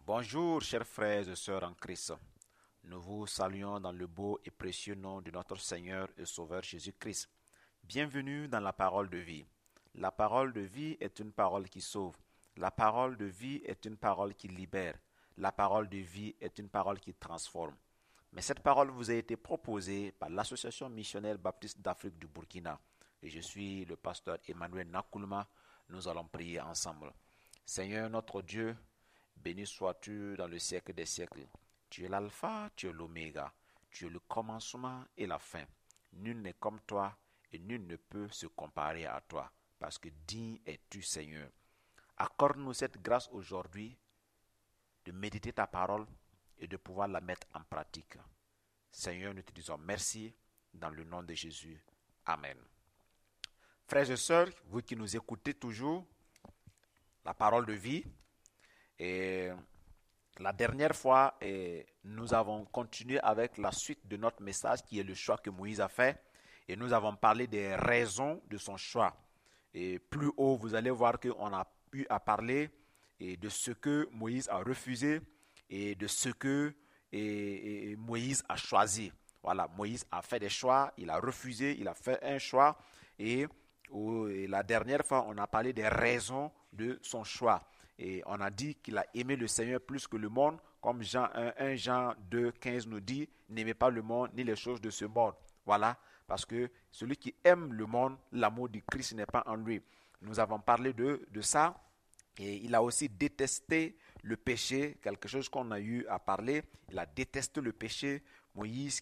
Bonjour, chers frères et sœurs en Christ. Nous vous saluons dans le beau et précieux nom de notre Seigneur et Sauveur Jésus-Christ. Bienvenue dans la parole de vie. La parole de vie est une parole qui sauve. La parole de vie est une parole qui libère. La parole de vie est une parole qui transforme. Mais cette parole vous a été proposée par l'Association missionnaire baptiste d'Afrique du Burkina. Et je suis le pasteur Emmanuel Nakoulma. Nous allons prier ensemble. Seigneur notre Dieu, béni sois-tu dans le siècle des siècles. Tu es l'alpha, tu es l'oméga, tu es le commencement et la fin. Nul n'est comme toi et nul ne peut se comparer à toi, parce que digne es-tu, Seigneur. Accorde-nous cette grâce aujourd'hui de méditer ta parole et de pouvoir la mettre en pratique. Seigneur, nous te disons merci dans le nom de Jésus. Amen. Frères et sœurs, vous qui nous écoutez toujours, la parole de vie, et la dernière fois, nous avons continué avec la suite de notre message qui est le choix que Moïse a fait. Et nous avons parlé des raisons de son choix. Et plus haut, vous allez voir qu'on a eu à parler de ce que Moïse a refusé et de ce que Moïse a choisi. Voilà, Moïse a fait des choix, il a refusé, il a fait un choix. Et la dernière fois, on a parlé des raisons de son choix. Et on a dit qu'il a aimé le Seigneur plus que le monde, comme 1 Jean 2, 15 nous dit, n'aimez pas le monde ni les choses de ce monde. Voilà, parce que celui qui aime le monde, l'amour du Christ n'est pas en lui. Nous avons parlé de ça. Et il a aussi détesté le péché, quelque chose qu'on a eu à parler. Il a détesté le péché. Moïse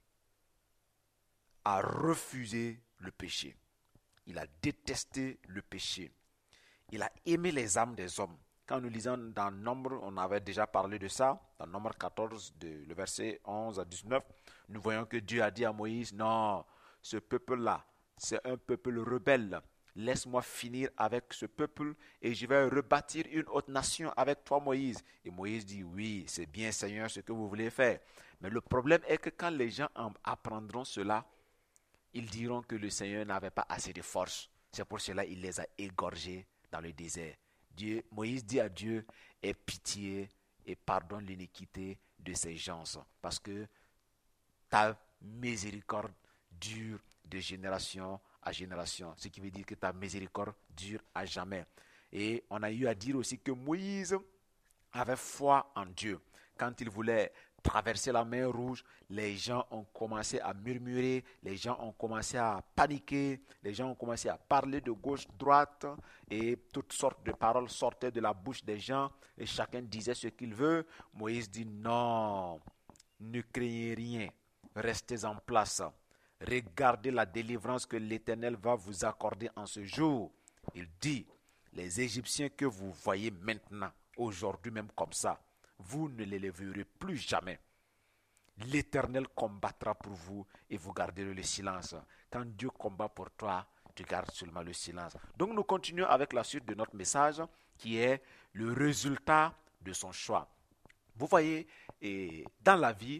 a refusé le péché. Il a détesté le péché. Il a aimé les âmes des hommes. Quand nous lisons dans Nombre, on avait déjà parlé de ça, dans Nombre 14, le verset 11 à 19, nous voyons que Dieu a dit à Moïse, non, ce peuple-là, c'est un peuple rebelle. Laisse-moi finir avec ce peuple et je vais rebâtir une autre nation avec toi, Moïse. Et Moïse dit, oui, c'est bien, Seigneur, ce que vous voulez faire. Mais le problème est que quand les gens apprendront cela, ils diront que le Seigneur n'avait pas assez de force. C'est pour cela qu'il les a égorgés dans le désert. Moïse dit à Dieu, aie pitié et pardonne l'iniquité de ces gens, parce que ta miséricorde dure de génération à génération, ce qui veut dire que ta miséricorde dure à jamais. Et on a eu à dire aussi que Moïse avait foi en Dieu. Quand il voulait traverser la mer Rouge, les gens ont commencé à murmurer, les gens ont commencé à paniquer, les gens ont commencé à parler de gauche, droite, et toutes sortes de paroles sortaient de la bouche des gens, et chacun disait ce qu'il veut. Moïse dit non, ne craignez rien, restez en place, regardez la délivrance que l'Éternel va vous accorder en ce jour. Il dit, les Égyptiens que vous voyez maintenant, aujourd'hui même comme ça, vous ne les verrez plus jamais. L'Éternel combattra pour vous et vous garderez le silence. Quand Dieu combat pour toi, tu gardes seulement le silence. Donc nous continuons avec la suite de notre message qui est le résultat de son choix. Vous voyez, dans la vie,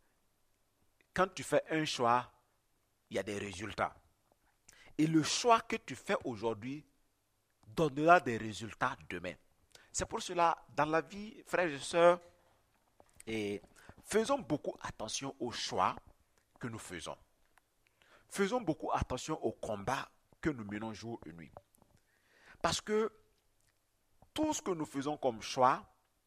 quand tu fais un choix, il y a des résultats. Et le choix que tu fais aujourd'hui donnera des résultats demain. C'est pour cela, dans la vie, frères et sœurs, faisons beaucoup attention aux choix que nous faisons. Faisons beaucoup attention aux combats que nous menons jour et nuit. Parce que tout ce que nous faisons comme choix,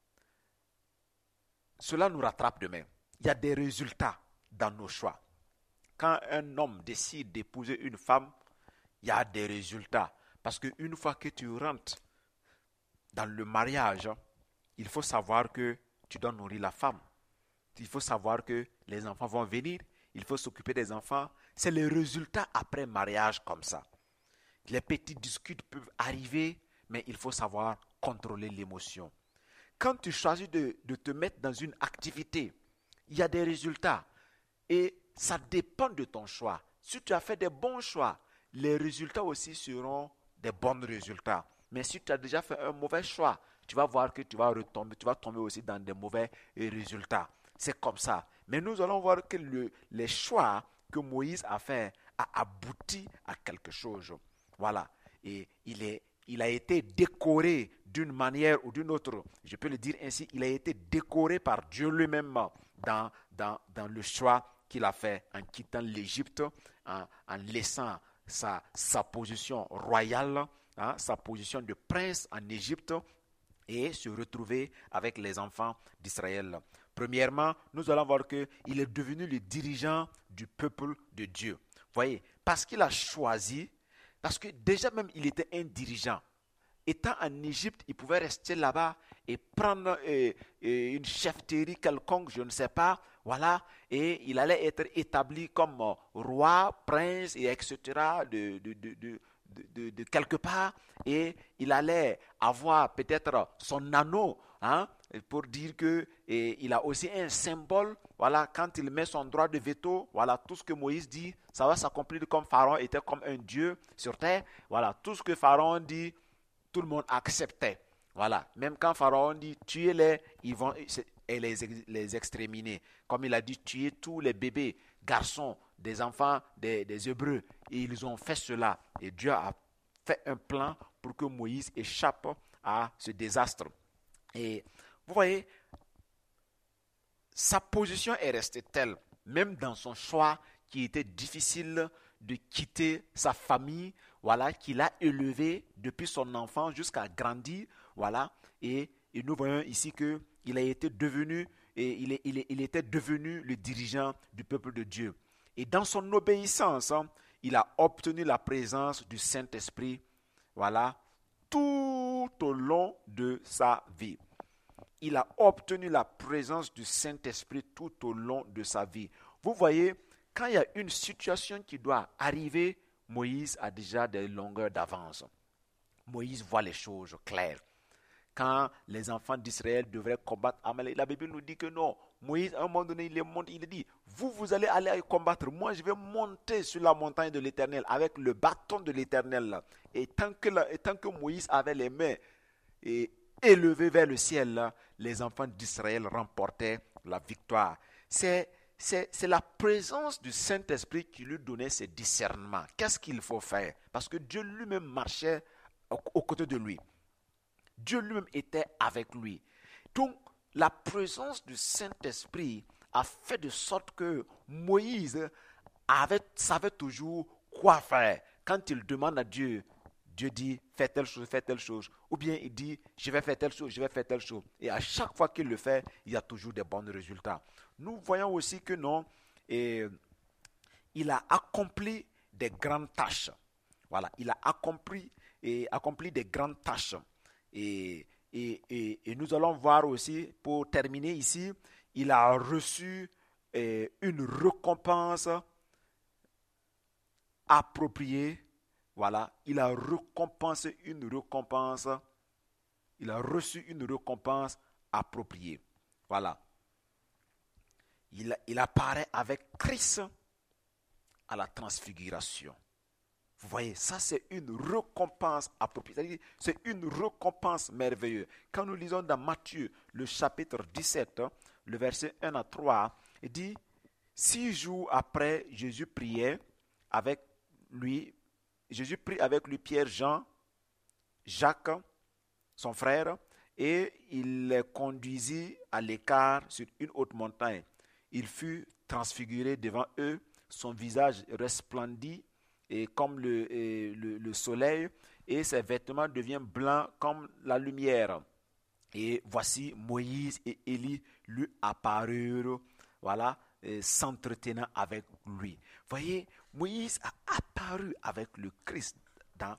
cela nous rattrape demain. Il y a des résultats dans nos choix. Quand un homme décide d'épouser une femme, il y a des résultats. Parce qu'une fois que tu rentres dans le mariage, il faut savoir que tu dois nourrir la femme. Il faut savoir que les enfants vont venir. Il faut s'occuper des enfants. C'est les résultats après mariage comme ça. Les petits disputes peuvent arriver, mais il faut savoir contrôler l'émotion. Quand tu choisis de te mettre dans une activité, il y a des résultats. Et ça dépend de ton choix. Si tu as fait des bons choix, les résultats aussi seront des bons résultats. Mais si tu as déjà fait un mauvais choix, tu vas voir que tu vas tomber aussi dans des mauvais résultats. C'est comme ça. Mais nous allons voir que les choix que Moïse a fait a abouti à quelque chose. Voilà. Et il est il a été décoré d'une manière ou d'une autre. Je peux le dire ainsi, il a été décoré par Dieu lui-même dans le choix qu'il a fait en quittant l'Égypte, en laissant sa position royale, sa position de prince en Égypte et se retrouver avec les enfants d'Israël. Premièrement, nous allons voir qu'il est devenu le dirigeant du peuple de Dieu. Voyez, parce qu'il a choisi, parce que déjà même il était un dirigeant. Étant en Égypte, il pouvait rester là-bas et prendre une chefferie quelconque, je ne sais pas, voilà, et il allait être établi comme roi, prince, et etc. de quelque part, et il allait avoir peut-être son anneau, pour dire que il a aussi un symbole. Voilà, quand il met son droit de veto, voilà, tout ce que Moïse dit, ça va s'accomplir comme Pharaon était comme un dieu sur terre. Voilà, tout ce que Pharaon dit, tout le monde acceptait. Voilà, même quand Pharaon dit tuez-les, ils vont les exterminer. Comme il a dit tuer tous les bébés, garçons, des enfants des Hébreux. Et ils ont fait cela. Et Dieu a fait un plan pour que Moïse échappe à ce désastre. Et vous voyez, sa position est restée telle, même dans son choix qui était difficile de quitter sa famille, voilà, qu'il a élevé depuis son enfant jusqu'à grandir, voilà, et nous voyons ici que il a été devenu, et il était devenu le dirigeant du peuple de Dieu. Et dans son obéissance, il a obtenu la présence du Saint-Esprit, voilà, tout au long de sa vie. Il a obtenu la présence du Saint-Esprit tout au long de sa vie. Vous voyez, quand il y a une situation qui doit arriver, Moïse a déjà des longueurs d'avance. Moïse voit les choses claires. Quand les enfants d'Israël devraient combattre Amalek, la Bible nous dit que non. Moïse, à un moment donné, il dit, vous allez aller combattre. Moi, je vais monter sur la montagne de l'Éternel avec le bâton de l'Éternel. Et tant que Moïse avait les mains élevées vers le ciel, les enfants d'Israël remportaient la victoire. C'est la présence du Saint-Esprit qui lui donnait ses discernements. Qu'est-ce qu'il faut faire? Parce que Dieu lui-même marchait aux côtés de lui. Dieu lui-même était avec lui. Donc, la présence du Saint-Esprit a fait de sorte que Moïse savait toujours quoi faire. Quand il demande à Dieu, Dieu dit, fais telle chose. Ou bien il dit, je vais faire telle chose. Et à chaque fois qu'il le fait, il y a toujours des bons résultats. Nous voyons aussi que non, il a accompli des grandes tâches. Voilà, il a accompli des grandes tâches. Et nous allons voir aussi, pour terminer ici, il a reçu une récompense appropriée. Voilà, il a reçu une récompense appropriée. Voilà. Il apparaît avec Christ à la transfiguration. Vous voyez, ça c'est une récompense appropriée. C'est une récompense merveilleuse. Quand nous lisons dans Matthieu, le chapitre 17, le verset 1 à 3, il dit, 6 jours après, Jésus prit avec lui Pierre, Jean, Jacques, son frère, et il les conduisit à l'écart sur une haute montagne. Il fut transfiguré devant eux, son visage resplendit et comme le soleil, et ses vêtements deviennent blancs comme la lumière. Et voici Moïse et Élie lui apparurent, voilà, s'entretenant avec lui. Voyez, Moïse a apparu avec le Christ dans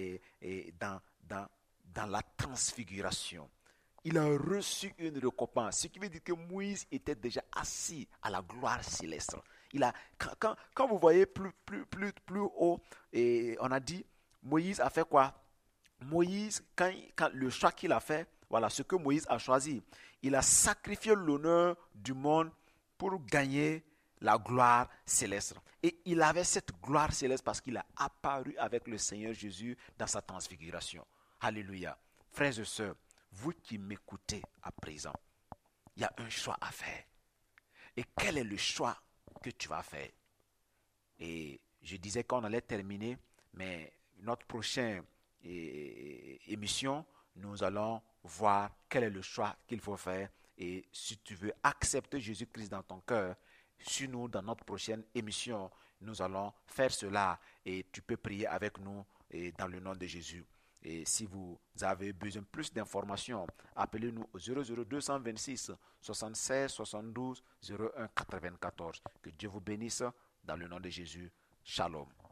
la transfiguration. Il a reçu une récompense, ce qui veut dire que Moïse était déjà assis à la gloire céleste. Quand vous voyez plus haut, et on a dit, Moïse a fait quoi? Moïse, quand le choix qu'il a fait, voilà ce que Moïse a choisi. Il a sacrifié l'honneur du monde pour gagner la gloire céleste. Et il avait cette gloire céleste parce qu'il a apparu avec le Seigneur Jésus dans sa transfiguration. Alléluia. Frères et sœurs, vous qui m'écoutez à présent, il y a un choix à faire. Et quel est le choix que tu vas faire? Et je disais qu'on allait terminer, mais notre prochain émission, nous allons voir quel est le choix qu'il faut faire. Et si tu veux accepter Jésus-Christ dans ton cœur, suis-nous dans notre prochaine émission. Nous allons faire cela et tu peux prier avec nous et dans le nom de Jésus. Et si vous avez besoin de plus d'informations, appelez-nous au 00226 76 72 01 94. Que Dieu vous bénisse dans le nom de Jésus. Shalom.